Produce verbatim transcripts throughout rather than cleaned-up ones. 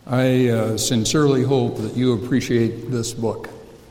I uh, sincerely hope that you appreciate this book.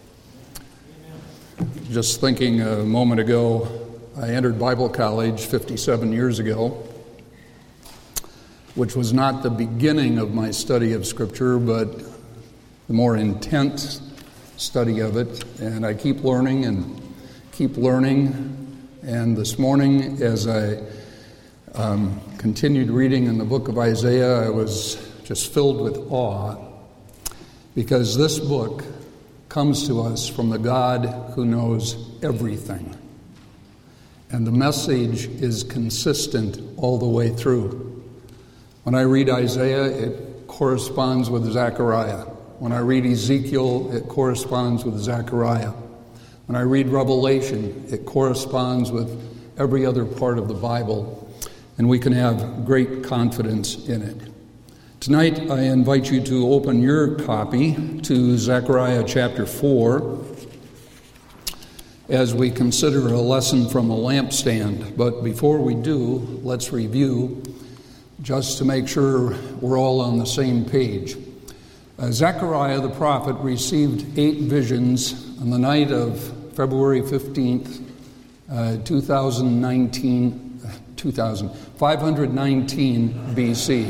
Just thinking a moment ago, I entered Bible college fifty-seven years ago, which was not the beginning of my study of Scripture, but the more intense study of it. And I keep learning and keep learning. And this morning, as I um, continued reading in the book of Isaiah, I was just filled with awe, because this book comes to us from the God who knows everything. And the message is consistent all the way through. When I read Isaiah, it corresponds with Zechariah. When I read Ezekiel, it corresponds with Zechariah. When I read Revelation, it corresponds with every other part of the Bible, and we can have great confidence in it. Tonight, I invite you to open your copy to Zechariah chapter four as we consider a lesson from a lampstand. But before we do, let's review just to make sure we're all on the same page. Uh, Zechariah the prophet received eight visions on the night of February fifteenth, uh, two thousand nineteen, two thousand, five nineteen B C.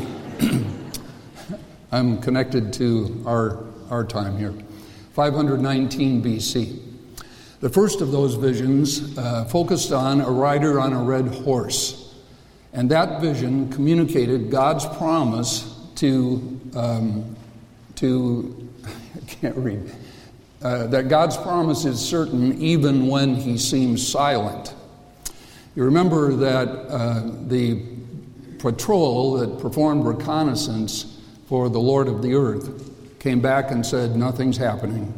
I'm connected to our, our time here. five nineteen B C. The first of those visions uh, focused on a rider on a red horse. And that vision communicated God's promise to, um, to I can't read, uh, that God's promise is certain even when he seems silent. You remember that uh, the patrol that performed reconnaissance for the Lord of the earth came back and said, nothing's happening.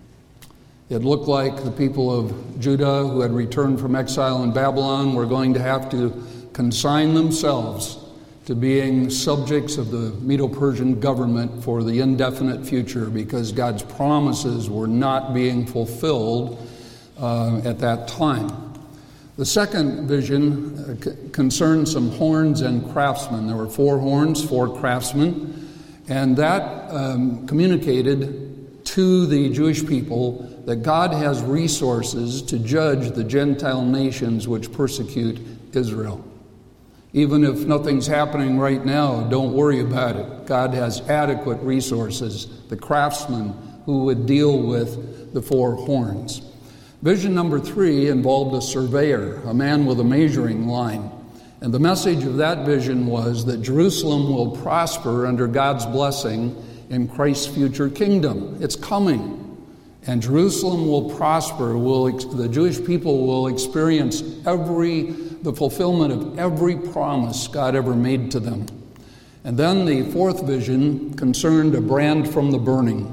It looked like the people of Judah who had returned from exile in Babylon were going to have to consign themselves to being subjects of the Medo-Persian government for the indefinite future, because God's promises were not being fulfilled uh, at that time. The second vision uh, c- concerned some horns and craftsmen. There were four horns, four craftsmen. And that um, communicated to the Jewish people that God has resources to judge the Gentile nations which persecute Israel. Even if nothing's happening right now, don't worry about it. God has adequate resources, the craftsmen who would deal with the four horns. Vision number three involved a surveyor, a man with a measuring line. And the message of that vision was that Jerusalem will prosper under God's blessing in Christ's future kingdom. It's coming. And Jerusalem will prosper. Will the Jewish people will experience every the fulfillment of every promise God ever made to them. And then the fourth vision concerned a brand from the burning.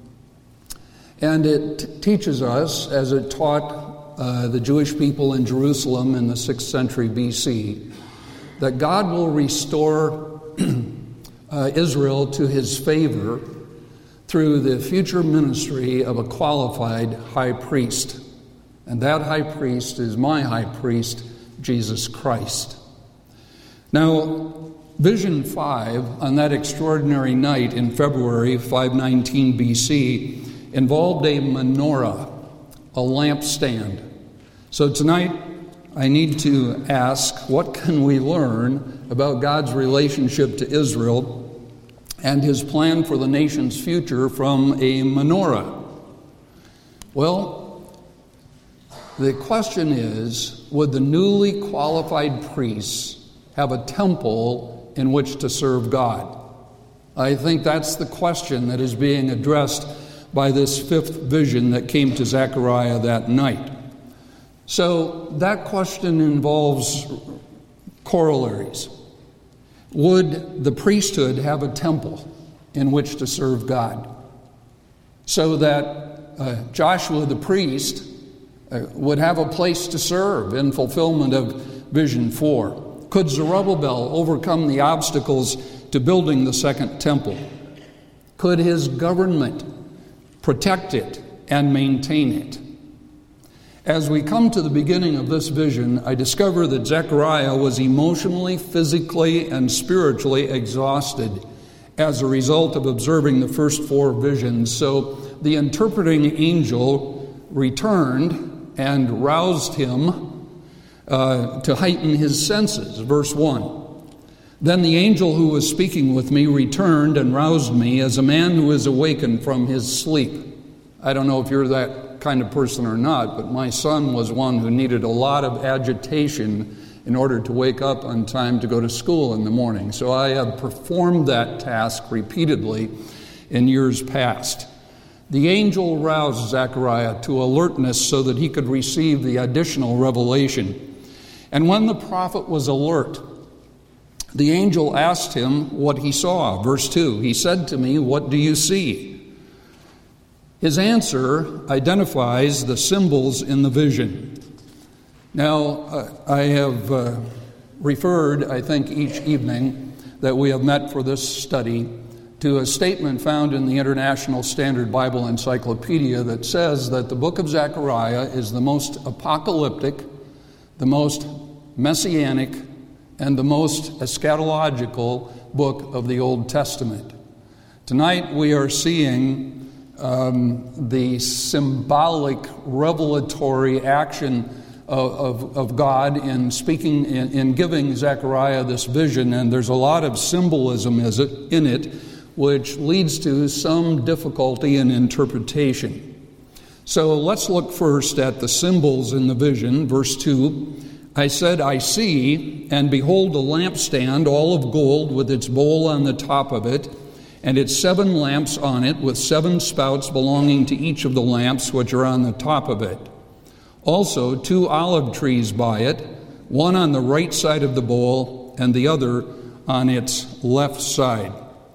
And it t- teaches us, as it taught Uh, the Jewish people in Jerusalem in the sixth century B C, that God will restore uh, Israel to his favor through the future ministry of a qualified high priest. And that high priest is my high priest, Jesus Christ. Now, Vision five on that extraordinary night in February five nineteen B C involved a menorah, a lampstand. So tonight, I need to ask, what can we learn about God's relationship to Israel and his plan for the nation's future from a menorah? Well, the question is, would the newly qualified priests have a temple in which to serve God? I think that's the question that is being addressed by this fifth vision that came to Zechariah that night. So that question involves corollaries. Would the priesthood have a temple in which to serve God, so that uh, Joshua the priest uh, would have a place to serve in fulfillment of Vision four? Could Zerubbabel overcome the obstacles to building the second temple? Could his government protect it and maintain it? As we come to the beginning of this vision, I discover that Zechariah was emotionally, physically, and spiritually exhausted as a result of observing the first four visions. So the interpreting angel returned and roused him uh, to heighten his senses. Verse one. Then the angel who was speaking with me returned and roused me as a man who is awakened from his sleep. I don't know if you're that kind of person or not, but my son was one who needed a lot of agitation in order to wake up on time to go to school in the morning. So I have performed that task repeatedly in years past. The angel roused Zechariah to alertness so that he could receive the additional revelation. And when the prophet was alert, the angel asked him what he saw. Verse two, he said to me, "What do you see?" His answer identifies the symbols in the vision. Now, uh, I have uh, referred, I think, each evening that we have met for this study to a statement found in the International Standard Bible Encyclopedia that says that the book of Zechariah is the most apocalyptic, the most messianic, and the most eschatological book of the Old Testament. Tonight we are seeing um, the symbolic, revelatory action of, of, of God in speaking, in, in giving Zechariah this vision, and there's a lot of symbolism in it, which leads to some difficulty in interpretation. So let's look first at the symbols in the vision. Verse two, I said, I see, and behold a lampstand, all of gold, with its bowl on the top of it, and its seven lamps on it, with seven spouts belonging to each of the lamps which are on the top of it. Also two olive trees by it, one on the right side of the bowl, and the other on its left side.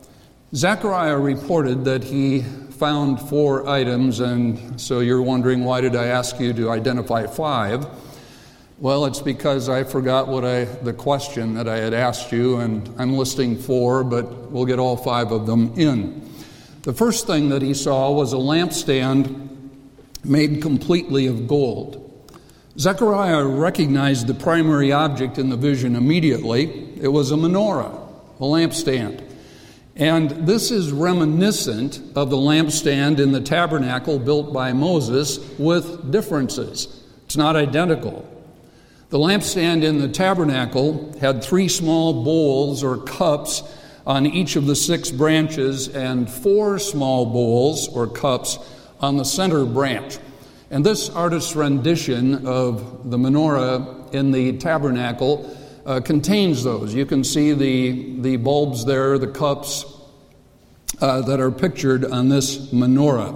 Zechariah reported that he found four items, and so you're wondering, why did I ask you to identify five? Well, it's because I forgot what I the question that I had asked you, and I'm listing four, but we'll get all five of them in. The first thing that he saw was a lampstand made completely of gold. Zechariah recognized the primary object in the vision immediately. It was a menorah, a lampstand. And this is reminiscent of the lampstand in the tabernacle built by Moses, with differences. It's not identical. The lampstand in the tabernacle had three small bowls or cups on each of the six branches and four small bowls or cups on the center branch. And this artist's rendition of the menorah in the tabernacle uh, contains those. You can see the, the bulbs there, the cups uh, that are pictured on this menorah.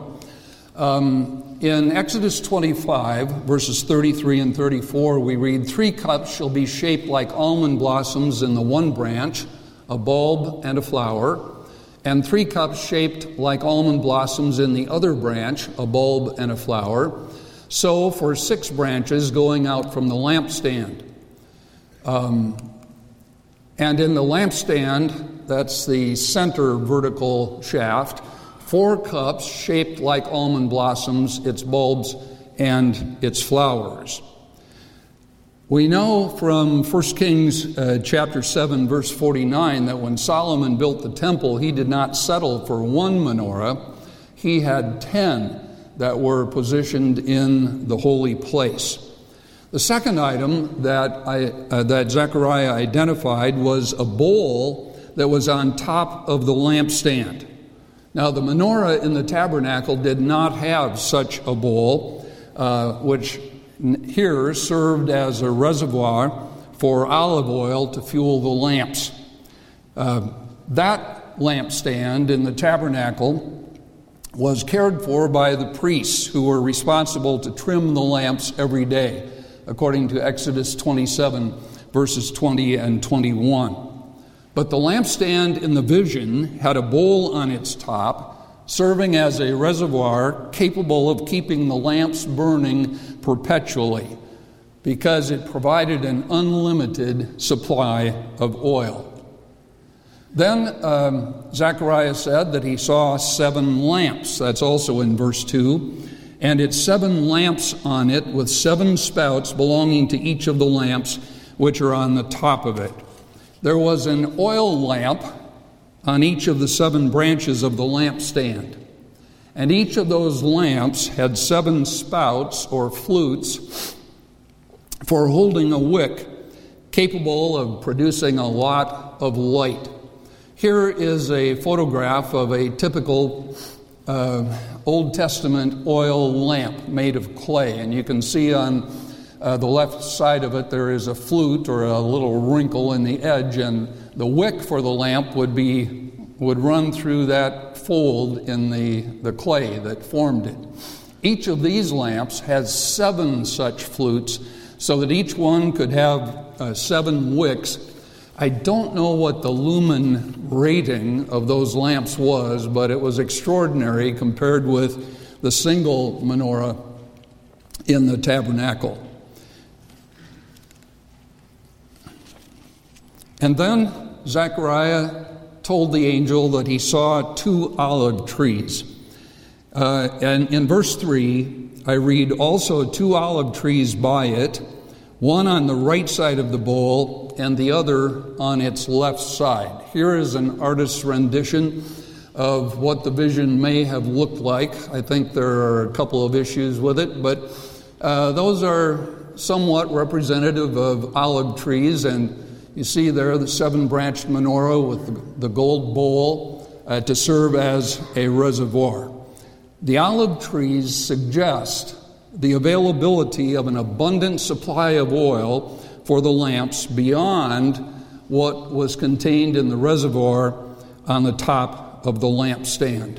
Um, In Exodus twenty-five, verses thirty-three and thirty-four, we read, three cups shall be shaped like almond blossoms in the one branch, a bulb and a flower, and three cups shaped like almond blossoms in the other branch, a bulb and a flower. So for six branches going out from the lampstand. Um, and in the lampstand, that's the center vertical shaft, four cups shaped like almond blossoms, its bulbs and its flowers. We know from First Kings uh, chapter seven, verse forty-nine, that when Solomon built the temple, he did not settle for one menorah. He had ten that were positioned in the holy place. The second item that, I, uh, that Zechariah identified was a bowl that was on top of the lampstand. Now, the menorah in the tabernacle did not have such a bowl, uh, which here served as a reservoir for olive oil to fuel the lamps. Uh, that lampstand in the tabernacle was cared for by the priests who were responsible to trim the lamps every day, according to Exodus twenty-seven, verses twenty and twenty-one. But the lampstand in the vision had a bowl on its top, serving as a reservoir capable of keeping the lamps burning perpetually, because it provided an unlimited supply of oil. Then um, Zechariah said that he saw seven lamps. That's also in verse two. And its seven lamps on it, with seven spouts belonging to each of the lamps which are on the top of it. There was an oil lamp on each of the seven branches of the lampstand. And each of those lamps had seven spouts or flutes for holding a wick capable of producing a lot of light. Here is a photograph of a typical uh, Old Testament oil lamp made of clay. And you can see on uh, the left side of it there is a flute or a little wrinkle in the edge, and the wick for the lamp would be would run through that fold in the, the clay that formed it. Each of these lamps has seven such flutes, so that each one could have uh, seven wicks. I don't know what the lumen rating of those lamps was, but it was extraordinary compared with the single menorah in the tabernacle. And then Zechariah told the angel that he saw two olive trees. Uh, and in verse three, I read, also two olive trees by it, one on the right side of the bowl and the other on its left side. Here is an artist's rendition of what the vision may have looked like. I think there are a couple of issues with it, but uh, those are somewhat representative of olive trees. And you see there the seven-branched menorah with the gold bowl uh, to serve as a reservoir. The olive trees suggest the availability of an abundant supply of oil for the lamps beyond what was contained in the reservoir on the top of the lampstand.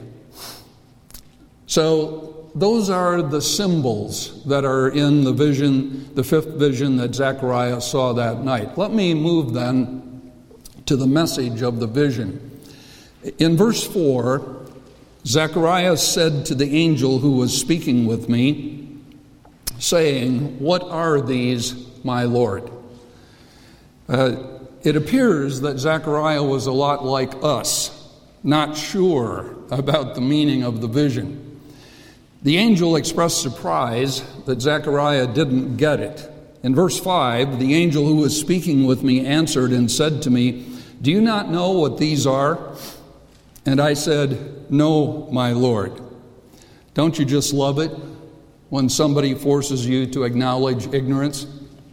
So those are the symbols that are in the vision, the fifth vision that Zechariah saw that night. Let me move then to the message of the vision. In verse four, Zechariah said to the angel who was speaking with me, saying, "What are these, my Lord?" Uh, it appears that Zechariah was a lot like us, not sure about the meaning of the vision. The angel expressed surprise that Zechariah didn't get it. In verse five, the angel who was speaking with me answered and said to me, "Do you not know what these are?" And I said, "No, my Lord." Don't you just love it when somebody forces you to acknowledge ignorance?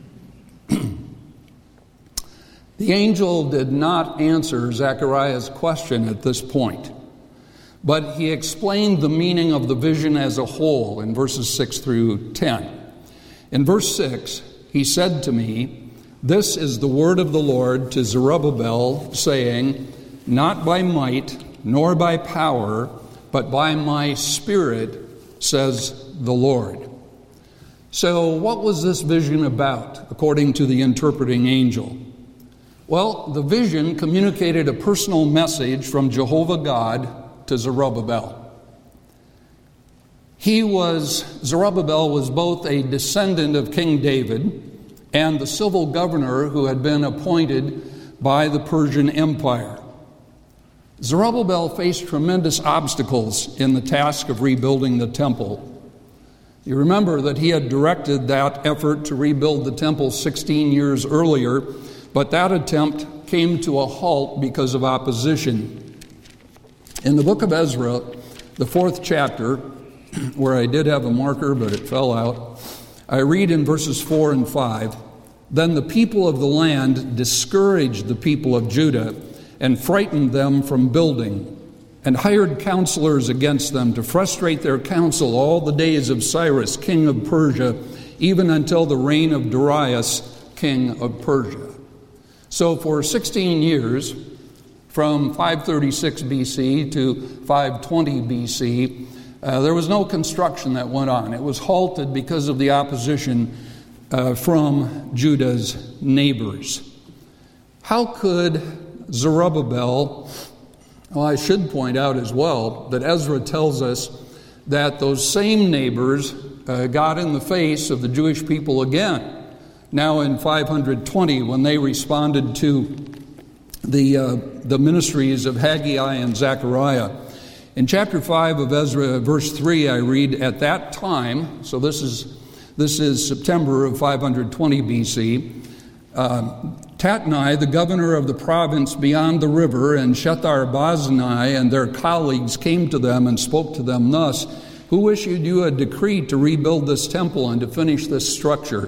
The angel did not answer Zechariah's question at this point, but he explained the meaning of the vision as a whole in verses six through ten. In verse six, he said to me, "This is the word of the Lord to Zerubbabel, saying, not by might nor by power, but by my Spirit, says the Lord." So what was this vision about, according to the interpreting angel? Well, the vision communicated a personal message from Jehovah God to Zerubbabel. He was, Zerubbabel was both a descendant of King David and the civil governor who had been appointed by the Persian Empire. Zerubbabel faced tremendous obstacles in the task of rebuilding the temple. You remember that he had directed that effort to rebuild the temple sixteen years earlier, but that attempt came to a halt because of opposition. In the book of Ezra, the fourth chapter, where I did have a marker but it fell out, I read in verses four and five, "Then the people of the land discouraged the people of Judah and frightened them from building, and hired counselors against them to frustrate their counsel all the days of Cyrus, king of Persia, even until the reign of Darius, king of Persia." So for sixteen years, from five thirty-six B C to five twenty B C, uh, there was no construction that went on. It was halted because of the opposition uh, from Judah's neighbors. How could Zerubbabel, well, I should point out as well that Ezra tells us that those same neighbors uh, got in the face of the Jewish people again, now in five twenty, when they responded to the uh, the ministries of Haggai and Zechariah. In chapter five of Ezra, verse three, I read, "At that time," so this is this is September of five twenty B C, uh, Tatnai, the governor of the province beyond the river, and Shethar-boznai and their colleagues came to them and spoke to them thus, "Who issued you a decree to rebuild this temple and to finish this structure?"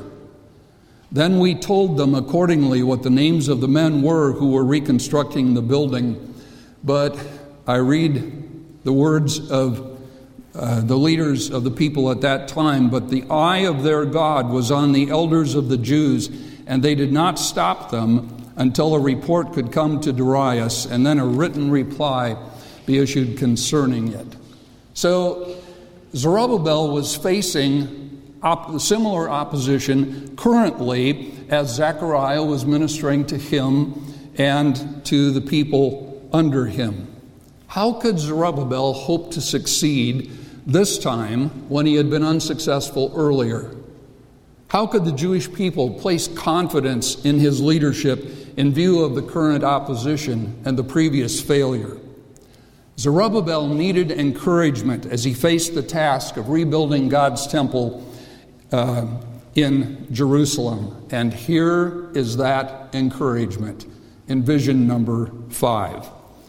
Then we told them accordingly what the names of the men were who were reconstructing the building. But I read the words of uh, the leaders of the people at that time, "But the eye of their God was on the elders of the Jews, and they did not stop them until a report could come to Darius, and then a written reply be issued concerning it." So Zerubbabel was facing op- similar opposition currently as Zechariah was ministering to him and to the people under him. How could Zerubbabel hope to succeed this time when he had been unsuccessful earlier? How could the Jewish people place confidence in his leadership in view of the current opposition and the previous failure? Zerubbabel needed encouragement as he faced the task of rebuilding God's temple uh, in Jerusalem. And here is that encouragement in vision number five.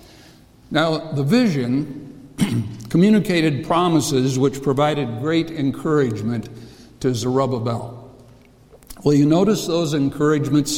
Now, the vision communicated promises which provided great encouragement to Zerubbabel. Will you notice those encouragements?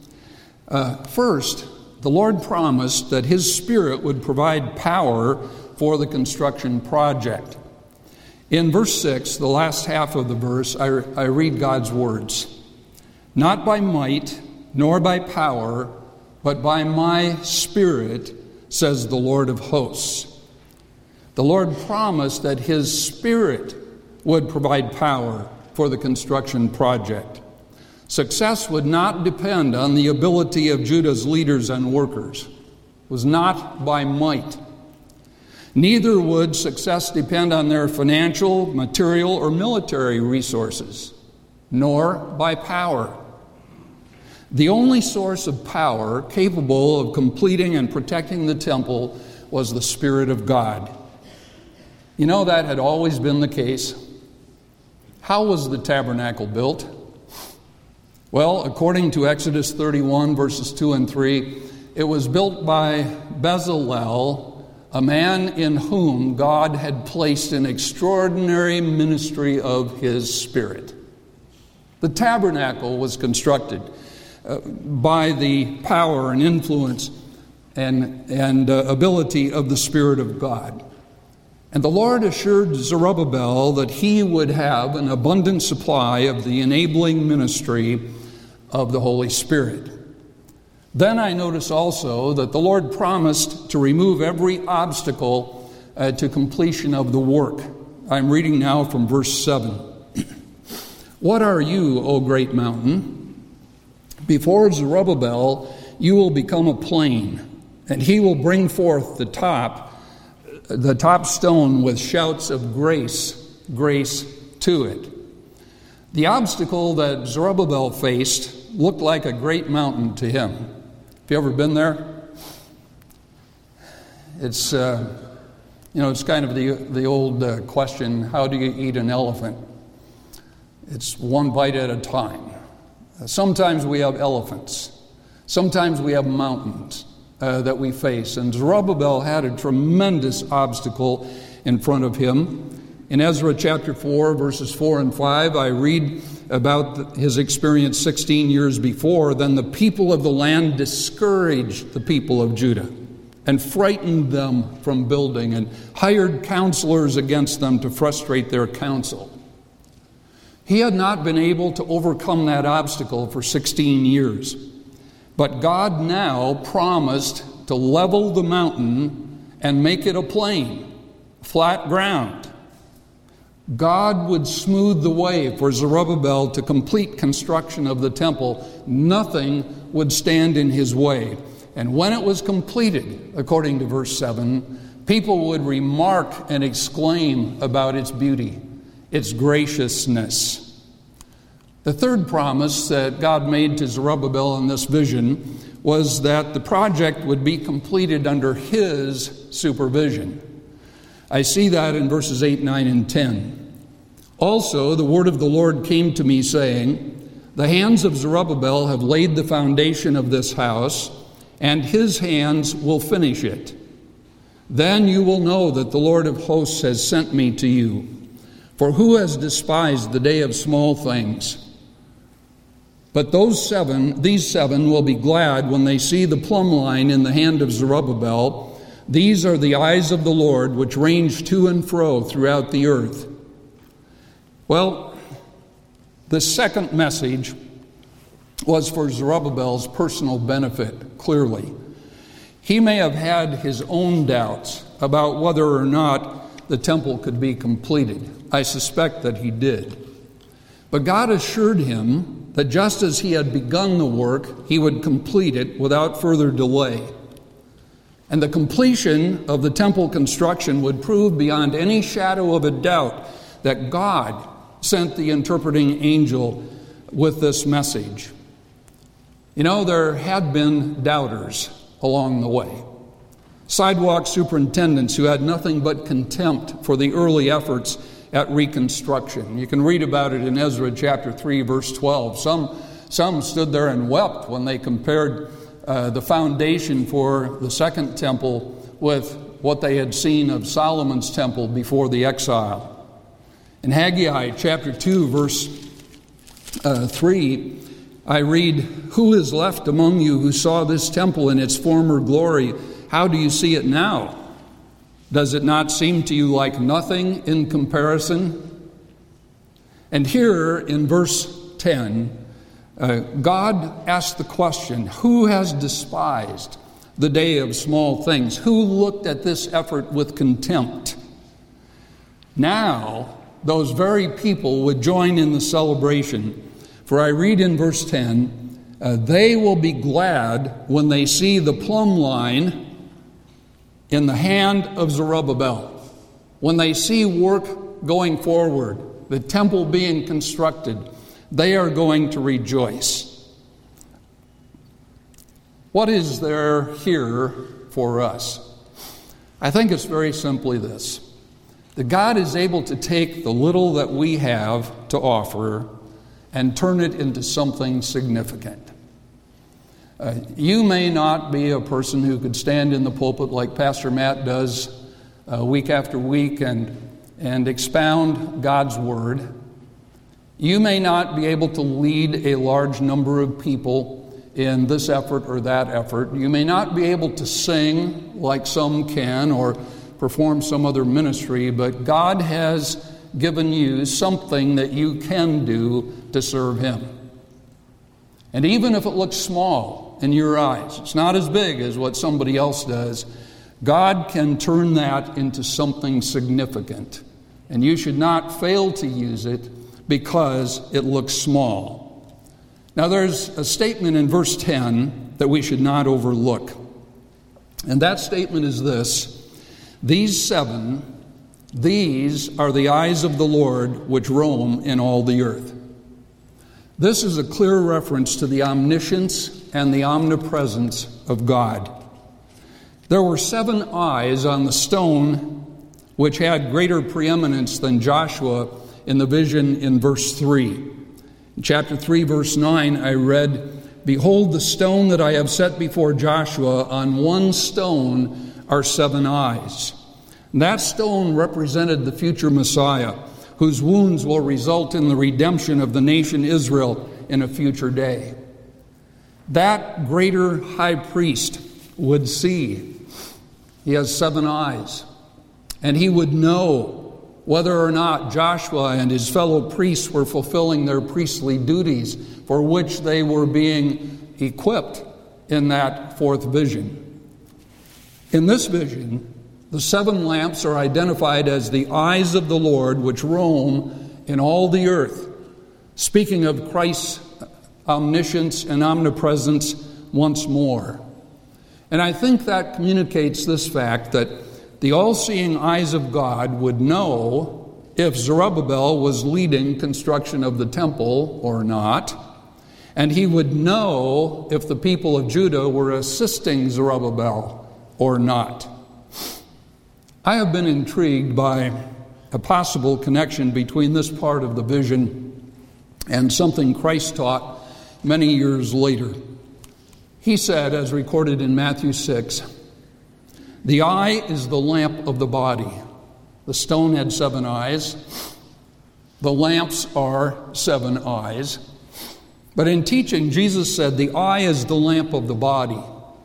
Uh, first, the Lord promised that His Spirit would provide power for the construction project. In verse six, the last half of the verse, I, I read God's words. "Not by might, nor by power, but by my Spirit, says the Lord of hosts." The Lord promised that His Spirit would provide power for the construction project. Success would not depend on the ability of Judah's leaders and workers. It was not by might. Neither would success depend on their financial, material, or military resources, nor by power. The only source of power capable of completing and protecting the temple was the Spirit of God. You know, that had always been the case. How was the tabernacle built? Well, according to Exodus thirty-one, verses two and three, it was built by Bezalel, a man in whom God had placed an extraordinary ministry of His Spirit. The tabernacle was constructed uh, by the power and influence and, and uh, ability of the Spirit of God. And the Lord assured Zerubbabel that he would have an abundant supply of the enabling ministry of the Holy Spirit. Then I notice also that the Lord promised to remove every obstacle uh, to completion of the work. I'm reading now from verse seven. "What are you, O great mountain? Before Zerubbabel you will become a plain, and he will bring forth the top, the top stone with shouts of grace, grace to it." The obstacle that Zerubbabel faced looked like a great mountain to him. Have you ever been there? It's, uh, you know, it's kind of the the old uh, question, how do you eat an elephant? It's one bite at a time. Uh, sometimes we have elephants. Sometimes we have mountains uh, that we face. And Zerubbabel had a tremendous obstacle in front of him. In Ezra chapter four, verses four and five, I read about his experience sixteen years before. "Then the people of the land discouraged the people of Judah and frightened them from building and hired counselors against them to frustrate their counsel." He had not been able to overcome that obstacle for sixteen years. But God now promised to level the mountain and make it a plain, flat ground. God would smooth the way for Zerubbabel to complete construction of the temple. Nothing would stand in his way. And when it was completed, according to verse seven, people would remark and exclaim about its beauty, its graciousness. The third promise that God made to Zerubbabel in this vision was that the project would be completed under his supervision. I see that in verses eight, nine, and ten. "Also, the word of the Lord came to me, saying, The hands of Zerubbabel have laid the foundation of this house, and his hands will finish it. Then you will know that the Lord of hosts has sent me to you. For who has despised the day of small things? But those seven, these seven will be glad when they see the plumb line in the hand of Zerubbabel. These are the eyes of the Lord, which range to and fro throughout the earth. Well, the second message was for Zerubbabel's personal benefit, clearly. He may have had his own doubts about whether or not the temple could be completed. I suspect that he did. But God assured him that just as he had begun the work, he would complete it without further delay. And the completion of the temple construction would prove beyond any shadow of a doubt that God sent the interpreting angel with this message. You know, there had been doubters along the way. Sidewalk superintendents who had nothing but contempt for the early efforts at reconstruction. You can read about it in Ezra chapter three, verse twelve. Some, some stood there and wept when they compared uh, the foundation for the second temple with what they had seen of Solomon's temple before the exile. In Haggai chapter two, verse uh, three, I read, "Who is left among you who saw this temple in its former glory? How do you see it now? Does it not seem to you like nothing in comparison?" And here in verse ten, uh, God asked the question, who has despised the day of small things? Who looked at this effort with contempt? Now, those very people would join in the celebration. For I read in verse ten, uh, they will be glad when they see the plumb line in the hand of Zerubbabel. When they see work going forward, the temple being constructed, they are going to rejoice. What is there here for us? I think it's very simply this: that God is able to take the little that we have to offer and turn it into something significant. Uh, you may not be a person who could stand in the pulpit like Pastor Matt does uh, week after week and, and expound God's Word. You may not be able to lead a large number of people in this effort or that effort. You may not be able to sing like some can or perform some other ministry, but God has given you something that you can do to serve Him. And even if it looks small in your eyes, it's not as big as what somebody else does, God can turn that into something significant. And you should not fail to use it because it looks small. Now there's a statement in verse ten that we should not overlook. And that statement is this: these seven, these are the eyes of the Lord which roam in all the earth. This is a clear reference to the omniscience and the omnipresence of God. There were seven eyes on the stone which had greater preeminence than Joshua in the vision in verse three. In chapter three, verse nine, I read, "Behold, the stone that I have set before Joshua, on one stone are seven eyes." And that stone represented the future Messiah, whose wounds will result in the redemption of the nation Israel in a future day. That greater high priest would see. He has seven eyes. And he would know whether or not Joshua and his fellow priests were fulfilling their priestly duties for which they were being equipped in that fourth vision. In this vision, the seven lamps are identified as the eyes of the Lord which roam in all the earth, speaking of Christ's omniscience and omnipresence once more. And I think that communicates this fact that the all-seeing eyes of God would know if Zerubbabel was leading construction of the temple or not, and he would know if the people of Judah were assisting Zerubbabel or not. I have been intrigued by a possible connection between this part of the vision and something Christ taught many years later. He said, as recorded in Matthew six, "The eye is the lamp of the body." The stone had seven eyes. The lamps are seven eyes. But in teaching, Jesus said, the eye is the lamp of the body.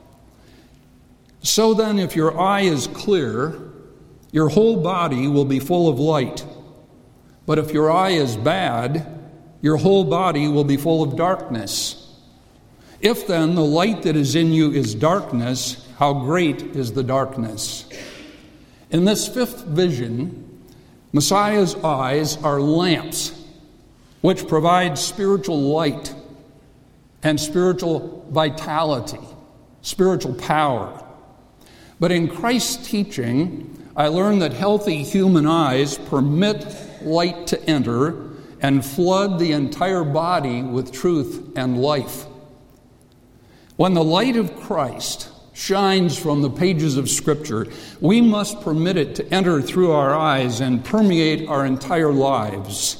So then, if your eye is clear, your whole body will be full of light. But if your eye is bad, your whole body will be full of darkness. If then the light that is in you is darkness, how great is the darkness? In this fifth vision, Messiah's eyes are lamps, which provide spiritual light and spiritual vitality, spiritual power. But in Christ's teaching, I learned that healthy human eyes permit light to enter and flood the entire body with truth and life. When the light of Christ shines from the pages of Scripture, we must permit it to enter through our eyes and permeate our entire lives.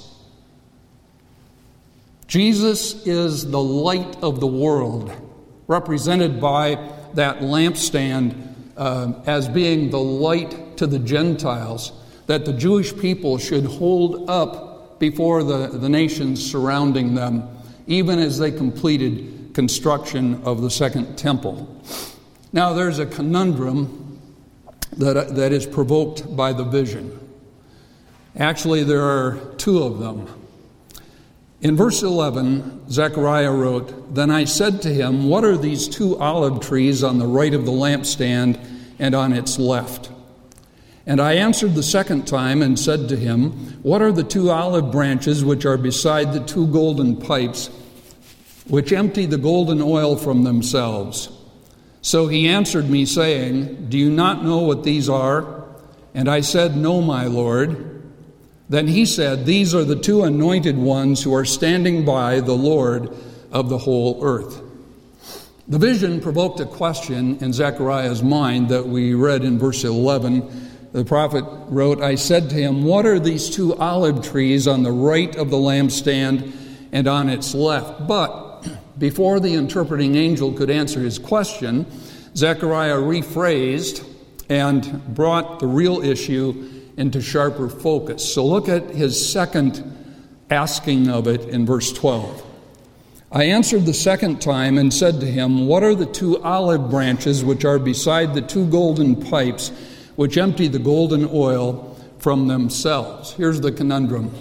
Jesus is the light of the world, represented by that lampstand uh, as being the light to the Gentiles that the Jewish people should hold up before the, the nations surrounding them, even as they completed construction of the Second Temple. Now, there's a conundrum that, that is provoked by the vision. Actually, there are two of them. In verse eleven, Zechariah wrote, "Then I said to him, what are these two olive trees on the right of the lampstand and on its left? And I answered the second time and said to him, what are the two olive branches which are beside the two golden pipes, which empty the golden oil from themselves? So he answered me, saying, do you not know what these are? And I said, no, my Lord. Then he said, these are the two anointed ones who are standing by the Lord of the whole earth." The vision provoked a question in Zechariah's mind that we read in verse eleven. The prophet wrote, I said to him, what are these two olive trees on the right of the lampstand and on its left? But before the interpreting angel could answer his question, Zechariah rephrased and brought the real issue into sharper focus. So look at his second asking of it in verse twelve. I answered the second time and said to him, what are the two olive branches which are beside the two golden pipes which empty the golden oil from themselves? Here's the conundrum.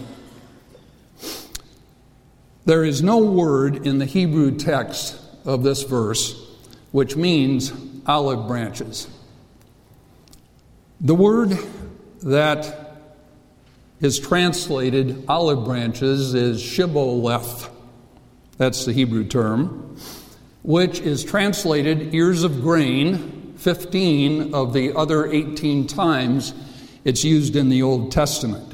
There is no word in the Hebrew text of this verse which means olive branches. The word that is translated olive branches is shibboleth. That's the Hebrew term, which is translated ears of grain, fifteen of the other eighteen times it's used in the Old Testament.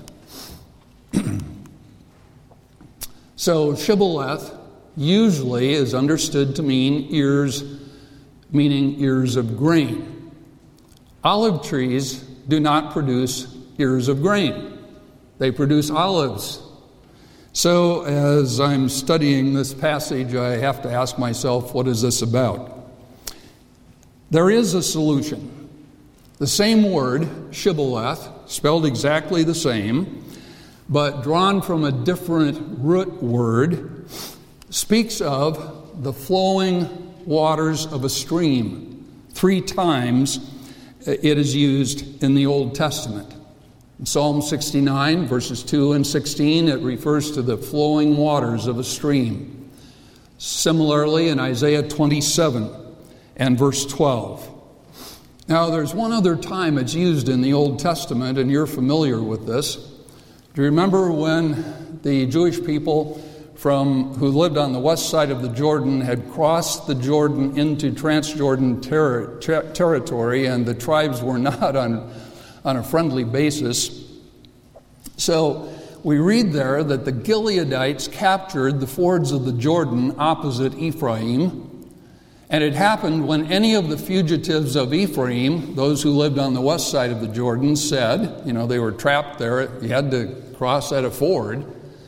So shibboleth usually is understood to mean ears, meaning ears of grain. Olive trees do not produce ears of grain. They produce olives. So as I'm studying this passage, I have to ask myself, what is this about? There is a solution. The same word, shibboleth, spelled exactly the same, but drawn from a different root word, speaks of the flowing waters of a stream. Three times it is used in the Old Testament. In Psalm sixty-nine, verses two and sixteen, it refers to the flowing waters of a stream. Similarly, in Isaiah twenty-seven and verse twelve. Now, there's one other time it's used in the Old Testament, and you're familiar with this. Do you remember when the Jewish people from who lived on the west side of the Jordan had crossed the Jordan into Transjordan ter- ter- territory, and the tribes were not on, on a friendly basis? So we read there that the Gileadites captured the fords of the Jordan opposite Ephraim, and it happened when any of the fugitives of Ephraim, those who lived on the west side of the Jordan, said, you know, they were trapped there, you had to cross at a ford.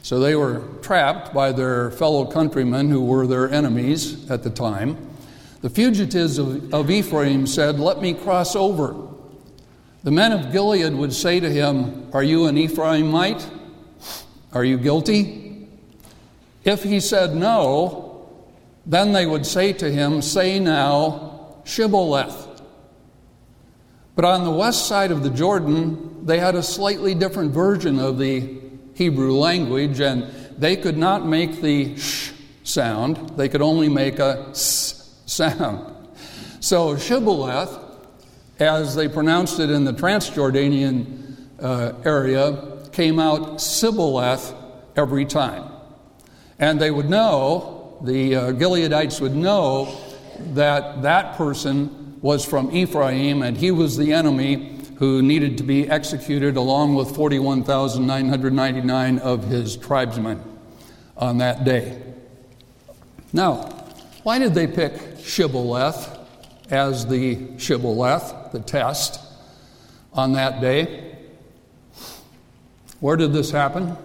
So they were trapped by their fellow countrymen who were their enemies at the time. The fugitives of, of Ephraim said, "Let me cross over." The men of Gilead would say to him, "Are you an Ephraimite? Are you guilty?" If he said no, then they would say to him, "Say now, Shibboleth." But on the west side of the Jordan, they had a slightly different version of the Hebrew language, and they could not make the sh sound. They could only make a s sound. So Shibboleth, as they pronounced it in the Transjordanian uh, area, came out Sibboleth every time. And they would know, the uh, Gileadites would know, that that person was from Ephraim, and he was the enemy who needed to be executed along with forty-one thousand nine hundred ninety-nine of his tribesmen on that day. Now, why did they pick Shibboleth as the Shibboleth, the test, on that day? Where did this happen?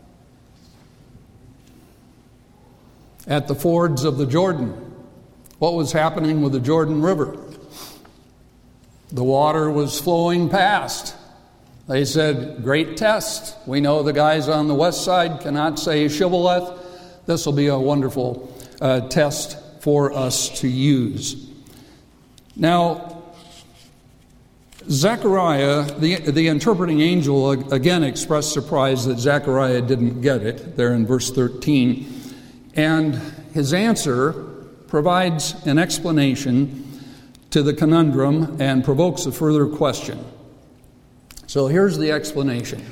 At the fords of the Jordan. What was happening with the Jordan River? The water was flowing past. They said, "Great test. We know the guys on the west side cannot say Shibboleth. This will be a wonderful uh, test for us to use." Now, Zechariah, the, the interpreting angel, again expressed surprise that Zechariah didn't get it, there in verse thirteen. And his answer provides an explanation to the conundrum and provokes a further question. So here's the explanation.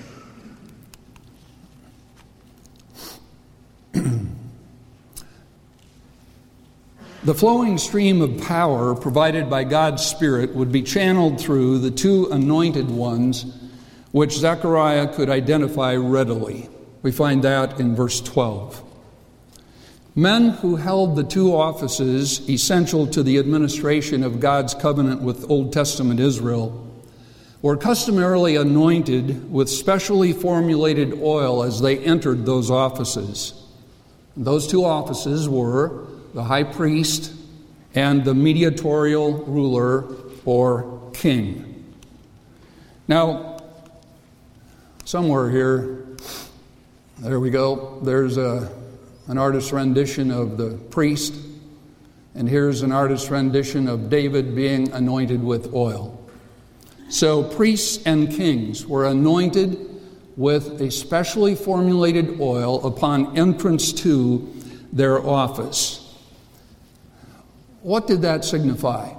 The flowing stream of power provided by God's Spirit would be channeled through the two anointed ones, which Zechariah could identify readily. We find that in verse twelve. Men who held the two offices essential to the administration of God's covenant with Old Testament Israel were customarily anointed with specially formulated oil as they entered those offices. Those two offices were the high priest and the mediatorial ruler or king. Now, somewhere here, there we go, there's a an artist's rendition of the priest, and here's an artist's rendition of David being anointed with oil. So priests and kings were anointed with a specially formulated oil upon entrance to their office. What did that signify?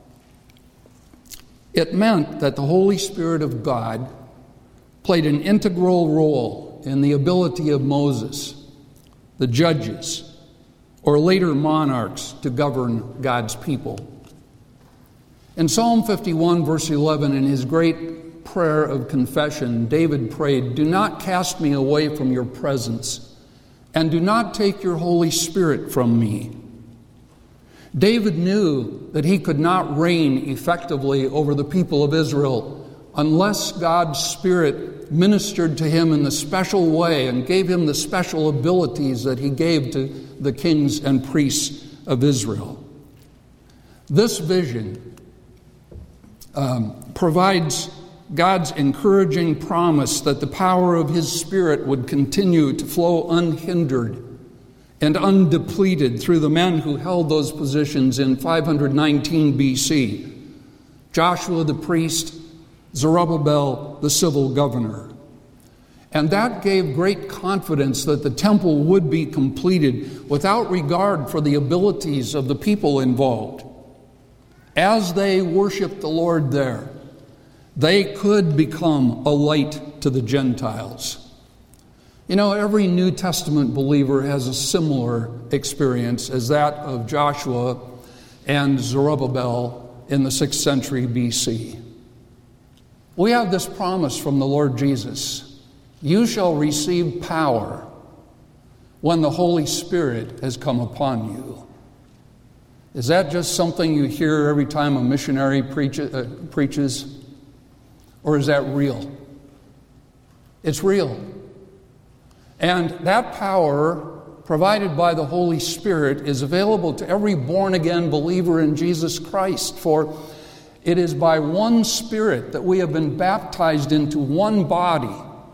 It meant that the Holy Spirit of God played an integral role in the ability of Moses, the judges, or later monarchs to govern God's people. In Psalm fifty-one, verse eleven, in his great prayer of confession, David prayed, "Do not cast me away from your presence, and do not take your Holy Spirit from me." David knew that he could not reign effectively over the people of Israel unless God's Spirit ministered to him in the special way and gave him the special abilities that he gave to the kings and priests of Israel. This vision um, provides God's encouraging promise that the power of his Spirit would continue to flow unhindered and undepleted through the men who held those positions in five hundred nineteen B C. Joshua the priest, Zerubbabel the civil governor. And that gave great confidence that the temple would be completed without regard for the abilities of the people involved. As they worshiped the Lord there, they could become a light to the Gentiles. You know, every New Testament believer has a similar experience as that of Joshua and Zerubbabel in the sixth century B C. We have this promise from the Lord Jesus: "You shall receive power when the Holy Spirit has come upon you." Is that just something you hear every time a missionary preach, uh, preaches? Or is that real? It's real. And that power, provided by the Holy Spirit, is available to every born-again believer in Jesus Christ. For it is by one Spirit that we have been baptized into one body.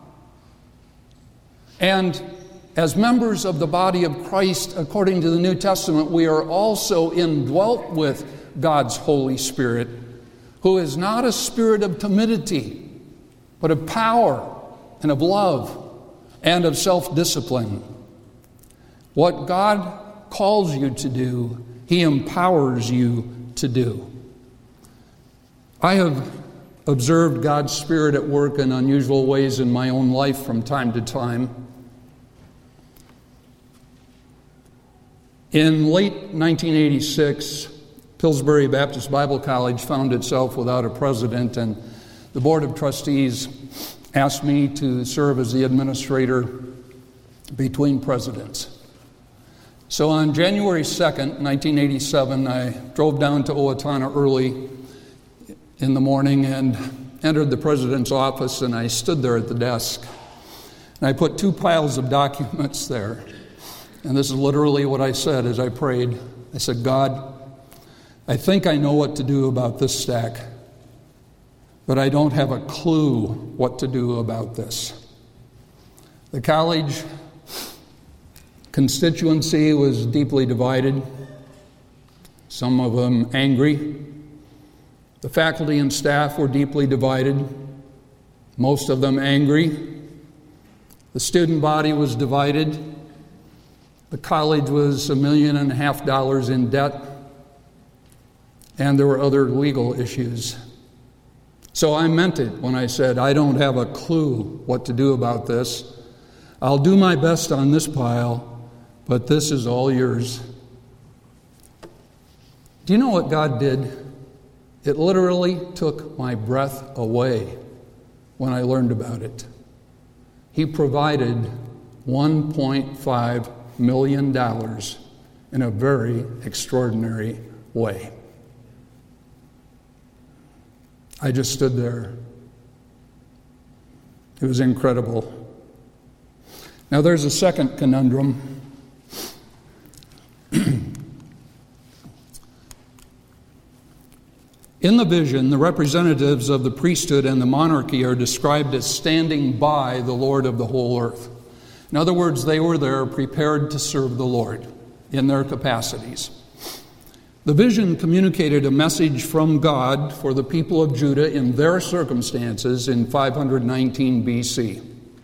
And as members of the body of Christ, according to the New Testament, we are also indwelt with God's Holy Spirit, who is not a spirit of timidity, but of power and of love and of self-discipline. What God calls you to do, He empowers you to do. I have observed God's Spirit at work in unusual ways in my own life from time to time. In late nineteen eighty-six, Pillsbury Baptist Bible College found itself without a president, and the Board of Trustees asked me to serve as the administrator between presidents. So on January second, nineteen eighty-seven, I drove down to Owatonna early in the morning and entered the president's office, and I stood there at the desk. And I put two piles of documents there. And this is literally what I said as I prayed. I said, God, I think I know what to do about this stack, but I don't have a clue what to do about this. The college constituency was deeply divided, some of them angry. The faculty and staff were deeply divided, most of them angry. The student body was divided. The college was a million and a half dollars in debt, and there were other legal issues. So I meant it when I said, I don't have a clue what to do about this. I'll do my best on this pile, but this is all yours. Do you know what God did? It literally took my breath away when I learned about it. He provided one point five million dollars in a very extraordinary way. I just stood there. It was incredible. Now there's a second conundrum. In the vision, the representatives of the priesthood and the monarchy are described as standing by the Lord of the whole earth. In other words, they were there prepared to serve the Lord in their capacities. The vision communicated a message from God for the people of Judah in their circumstances in five nineteen B C.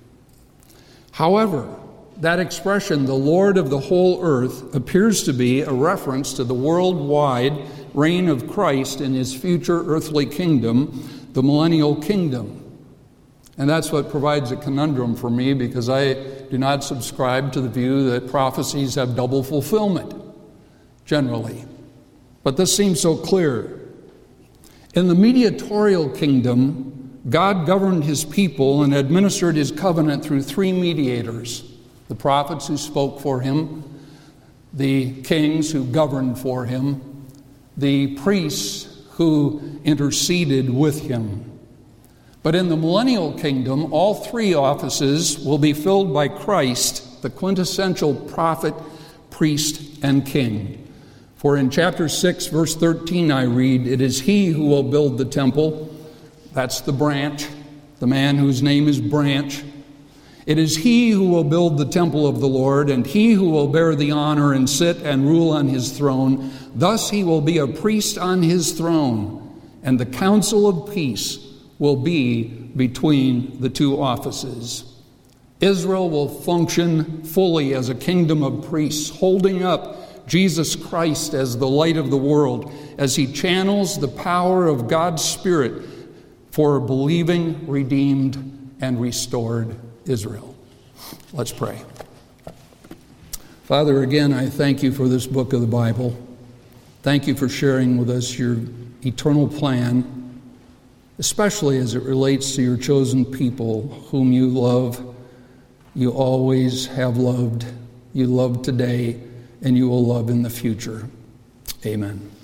However, that expression, the Lord of the whole earth, appears to be a reference to the worldwide reign of Christ in his future earthly kingdom, the millennial kingdom. And that's what provides a conundrum for me, because I do not subscribe to the view that prophecies have double fulfillment, generally. But this seems so clear. In the mediatorial kingdom, God governed his people and administered his covenant through three mediators: the prophets who spoke for him, the kings who governed for him, the priests who interceded with him. But in the millennial kingdom, all three offices will be filled by Christ, the quintessential prophet, priest, and king. For in chapter six, verse thirteen, I read, "It is he who will build the temple." That's the branch, the man whose name is Branch. "It is he who will build the temple of the Lord, and he who will bear the honor and sit and rule on his throne. Thus he will be a priest on his throne, and the council of peace will be between the two offices." Israel will function fully as a kingdom of priests, holding up Jesus Christ as the light of the world, as he channels the power of God's Spirit for a believing, redeemed, and restored Israel. Let's pray. Father, again, I thank you for this book of the Bible. Thank you for sharing with us your eternal plan, especially as it relates to your chosen people whom you love, you always have loved, you love today, and you will love in the future. Amen.